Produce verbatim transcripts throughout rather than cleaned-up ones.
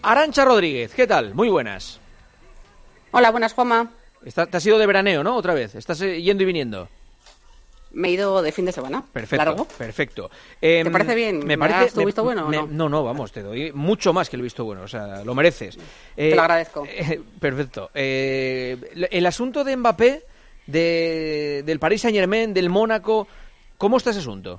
Arantxa Rodríguez, ¿qué tal? Muy buenas. Hola, buenas, Juanma. Está, te has ido de veraneo, ¿no? Otra vez. Estás eh, yendo y viniendo. Me he ido de fin de semana. Perfecto, largo. perfecto. Eh, ¿Te parece bien? Me parece, ¿Me das tu me, visto bueno me, o no? No, no, vamos, te doy mucho más que el visto bueno, o sea, lo mereces. Eh, te lo agradezco. Eh, perfecto. Eh, el asunto de Mbappé, de, del Paris Saint-Germain, del Mónaco, ¿cómo está ese asunto?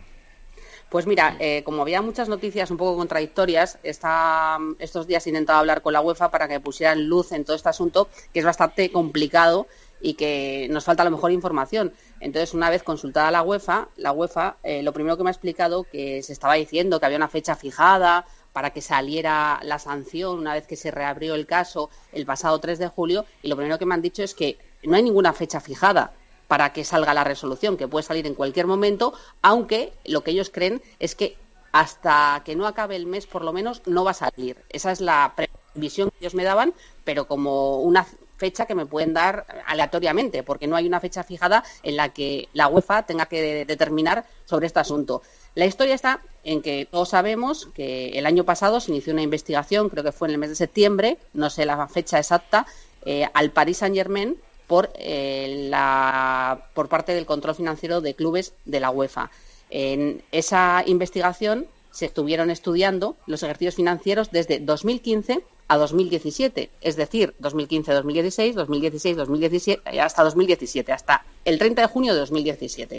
Pues mira, eh, como había muchas noticias un poco contradictorias, está, estos días he intentado hablar con la UEFA para que pusieran luz en todo este asunto, que es bastante complicado y que nos falta a lo mejor información. Entonces, una vez consultada la UEFA, la UEFA eh, lo primero que me ha explicado que se estaba diciendo que había una fecha fijada para que saliera la sanción una vez que se reabrió el caso el pasado tres de julio, y lo primero que me han dicho es que no hay ninguna fecha fijada para que salga la resolución, que puede salir en cualquier momento, aunque lo que ellos creen es que hasta que no acabe el mes, por lo menos, no va a salir. Esa es la previsión que ellos me daban, pero como una fecha que me pueden dar aleatoriamente, porque no hay una fecha fijada en la que la UEFA tenga que determinar sobre este asunto. La historia está en que todos sabemos que el año pasado se inició una investigación, creo que fue en el mes de septiembre, no sé la fecha exacta, eh, al Paris Saint-Germain por eh, la por parte del control financiero de clubes de la UEFA. En esa investigación se estuvieron estudiando los ejercicios financieros desde dos mil quince a dos mil diecisiete, es decir, dos mil quince a dos mil dieciséis, dos mil dieciséis a dos mil diecisiete, hasta dos mil diecisiete, hasta el treinta de junio de dos mil diecisiete.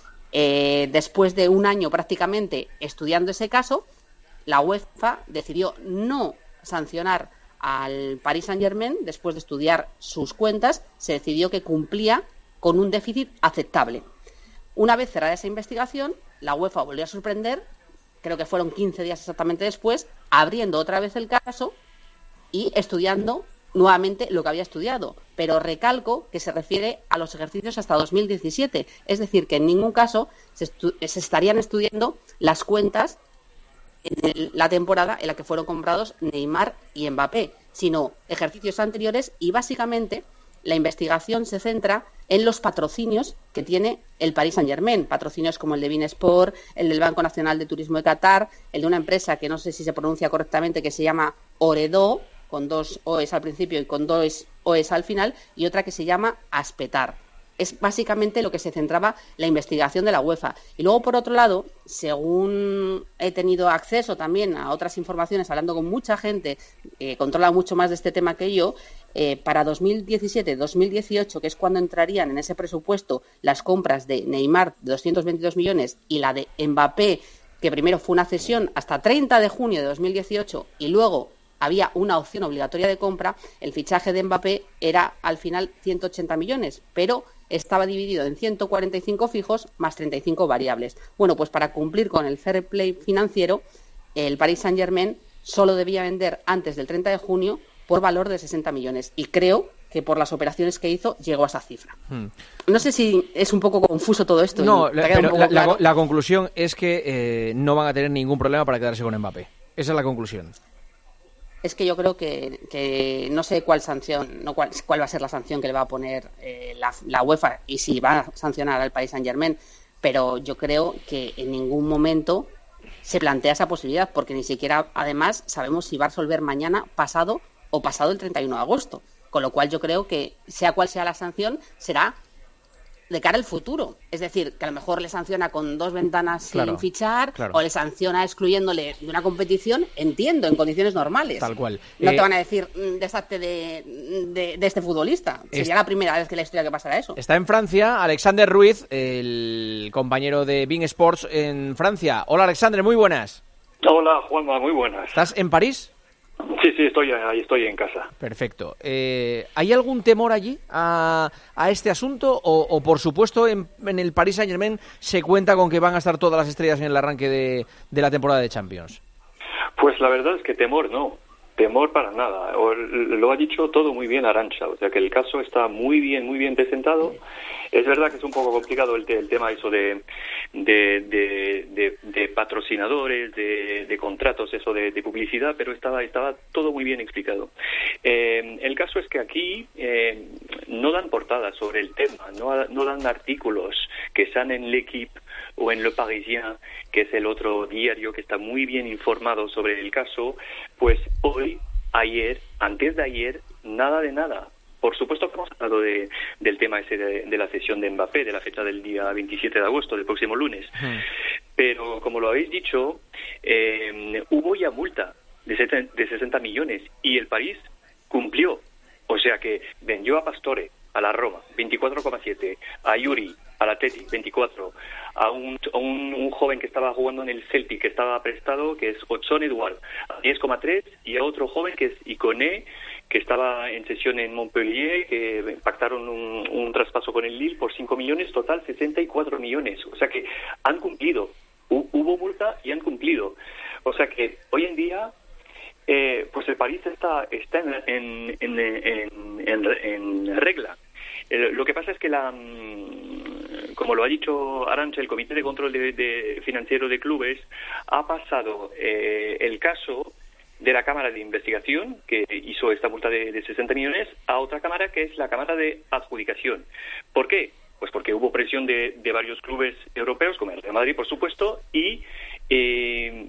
Eh, después de un año prácticamente estudiando ese caso, la UEFA decidió no sancionar al Paris Saint-Germain. Después de estudiar sus cuentas, se decidió que cumplía con un déficit aceptable. Una vez cerrada esa investigación, la UEFA volvió a sorprender, creo que fueron quince días exactamente después, abriendo otra vez el caso y estudiando nuevamente lo que había estudiado. Pero recalco que se refiere a los ejercicios hasta dos mil diecisiete, es decir, que en ningún caso se, estu- se estarían estudiando las cuentas en la temporada en la que fueron comprados Neymar y Mbappé, sino ejercicios anteriores, y básicamente la investigación se centra en los patrocinios que tiene el Paris Saint-Germain, patrocinios como el de Bein Sport, el del Banco Nacional de Turismo de Qatar, el de una empresa que no sé si se pronuncia correctamente, que se llama Ooredoo, con dos O's al principio y con dos O's al final, y otra que se llama Aspetar. Es básicamente lo que se centraba la investigación de la UEFA. Y luego, por otro lado, según he tenido acceso también a otras informaciones, hablando con mucha gente que controla mucho más de este tema que yo, eh, para dos mil diecisiete dos mil dieciocho, que es cuando entrarían en ese presupuesto las compras de Neymar, de doscientos veintidós millones, y la de Mbappé, que primero fue una cesión hasta treinta de junio de dos mil dieciocho y luego había una opción obligatoria de compra, el fichaje de Mbappé era al final ciento ochenta millones, pero estaba dividido en ciento cuarenta y cinco fijos más treinta y cinco variables. Bueno, pues para cumplir con el fair play financiero, el Paris Saint-Germain solo debía vender antes del treinta de junio por valor de sesenta millones, y creo que por las operaciones que hizo llegó a esa cifra. Hmm. No sé si es un poco confuso todo esto. No, ¿te pero un poco la, claro? la, la conclusión es que eh, no van a tener ningún problema para quedarse con Mbappé. Esa es la conclusión. Es que yo creo que, que no sé cuál sanción, no cuál, cuál va a ser la sanción que le va a poner eh, la, la UEFA y si va a sancionar al Paris Saint-Germain, pero yo creo que en ningún momento se plantea esa posibilidad, porque ni siquiera, además, sabemos si va a resolver mañana, pasado o pasado el treinta y uno de agosto. Con lo cual yo creo que, sea cual sea la sanción, será de cara al futuro. Es decir, que a lo mejor le sanciona con dos ventanas claro, sin fichar, claro. o le sanciona excluyéndole de una competición, entiendo, en condiciones normales. Tal cual. No eh, te van a decir, deshazte de, de, de este futbolista. Es... Sería la primera vez que la historia que pasará eso. Está en Francia Alexander Ruiz, el compañero de Bein Sports en Francia. Hola, Alexander, muy buenas. Hola, Juanma, muy buenas. ¿Estás en París? Sí, sí, estoy ahí, estoy en casa. Perfecto. Eh, ¿Hay algún temor allí a, a este asunto? O, o por supuesto, en, en el Paris Saint-Germain se cuenta con que van a estar todas las estrellas en el arranque de, de la temporada de Champions? Pues la verdad es que temor no. Temor para nada. Lo ha dicho todo muy bien Arantxa. O sea que el caso está muy bien, muy bien presentado. Es verdad que es un poco complicado el, te, el tema eso de de, de, de, de patrocinadores, de, de contratos, eso de, de publicidad, pero estaba estaba todo muy bien explicado. Eh, el caso es que aquí eh, no dan portadas sobre el tema, no, no dan artículos que están en L'Équipe o en Le Parisien, que es el otro diario que está muy bien informado sobre el caso. Pues hoy ayer, antes de ayer, nada de nada. Por supuesto que hemos hablado de, del tema ese de, de la cesión de Mbappé, de la fecha del día veintisiete de agosto, del próximo lunes. Hmm. Pero, como lo habéis dicho, eh, hubo ya multa de, de sesenta millones y el París cumplió. O sea que vendió a Pastore, a la Roma, veinticuatro coma siete, a Yuri, a la Atleti, veinticuatro, a, un, a un, un joven que estaba jugando en el Celtic, que estaba prestado, que es Ochon Edouard, a diez coma tres, y a otro joven que es Iconé, que estaba en sesión en Montpellier, que pactaron un, un traspaso con el Lille por cinco millones, total sesenta y cuatro millones. O sea que han cumplido. H- hubo multa y han cumplido. O sea que hoy en día, eh, pues el París está, está en, en, en, en, en, en regla. Eh, lo que pasa es que, la, como lo ha dicho Arantxa, el Comité de Control de, de Financiero de Clubes ha pasado eh, el caso de la Cámara de Investigación, que hizo esta multa de, de sesenta millones, a otra cámara, que es la Cámara de Adjudicación. ¿Por qué? Pues porque hubo presión de, de varios clubes europeos, como el Real Madrid, por supuesto, y eh,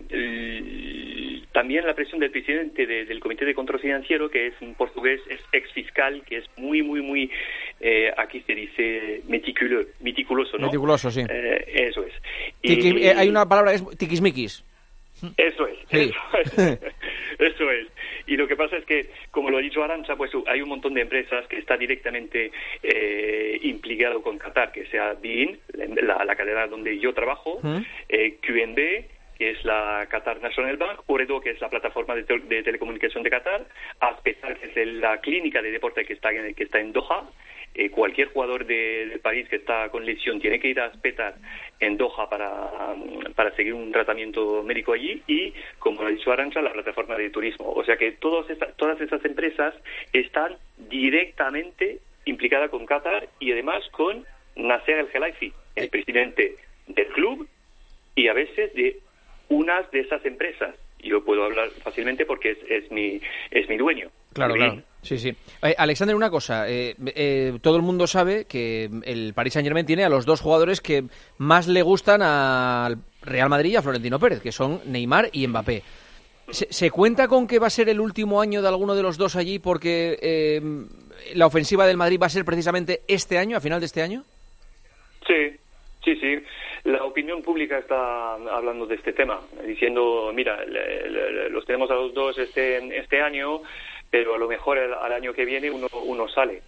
el, también la presión del presidente de, del Comité de Control Financiero, que es un portugués, es ex fiscal, que es muy, muy, muy, eh, aquí se dice meticulo, meticuloso, ¿no? Meticuloso, sí. Eh, eso es. Tiqui, y, eh, hay una palabra que es tiquismiquis. Eso es, sí. eso es, eso es. Y lo que pasa es que, como lo ha dicho Arantxa, pues hay un montón de empresas que está directamente eh, implicado con Qatar, que sea BeIN, la, la cadena donde yo trabajo, ¿Mm? eh, Q N B, que es la Qatar National Bank, Ooredoo, que es la plataforma de, te- de telecomunicación de Qatar, Aspetar, que es la clínica de deporte que está en, que está en Doha. Eh, cualquier jugador de, de París que está con lesión tiene que ir a Aspetar en Doha para, para seguir un tratamiento médico allí, y, como lo ha dicho Arantxa, la plataforma de turismo. O sea que todas esas, todas esas empresas están directamente implicadas con Qatar, y además con Nasser El Khelaifi, el presidente del club, y a veces de unas de esas empresas. Yo puedo hablar fácilmente porque es, es mi es mi dueño. Claro, claro. Sí, sí. Eh, Alexander, una cosa. Eh, eh, todo el mundo sabe que el Paris Saint-Germain tiene a los dos jugadores que más le gustan al Real Madrid y a Florentino Pérez, que son Neymar y Mbappé. ¿Se, se cuenta con que va a ser el último año de alguno de los dos allí porque eh, la ofensiva del Madrid va a ser precisamente este año, a final de este año? Sí, sí, sí. La opinión pública está hablando de este tema, diciendo, mira, le, le, los tenemos a los dos este este año, pero a lo mejor el, al año que viene uno uno sale.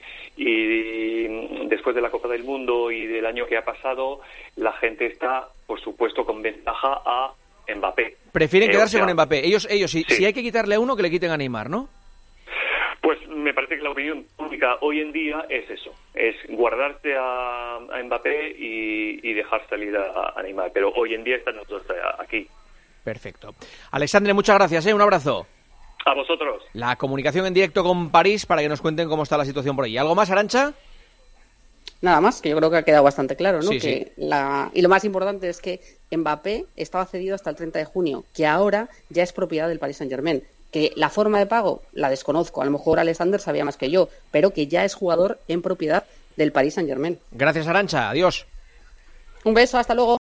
Y después de la Copa del Mundo y del año que ha pasado, la gente está, por supuesto, con ventaja a Mbappé. Prefieren eh, quedarse o sea, con Mbappé. Ellos, ellos si, sí. si hay que quitarle a uno, que le quiten a Neymar, ¿no? Pues me parece que la opinión pública hoy en día es eso, es guardarse a, a Mbappé y, y dejar salir a, a Neymar, pero hoy en día están los dos aquí. Perfecto. Alexandre, muchas gracias, ¿eh? Un abrazo. A vosotros. La comunicación en directo con París para que nos cuenten cómo está la situación por ahí. ¿Algo más, Arantxa? Nada más, que yo creo que ha quedado bastante claro, ¿no? Sí, que sí. La... Y lo más importante es que Mbappé estaba cedido hasta el treinta de junio, que ahora ya es propiedad del Paris Saint-Germain. Que la forma de pago la desconozco, a lo mejor Alexander sabía más que yo, pero que ya es jugador en propiedad del Paris Saint-Germain. Gracias, Arantxa. Adiós. Un beso, hasta luego.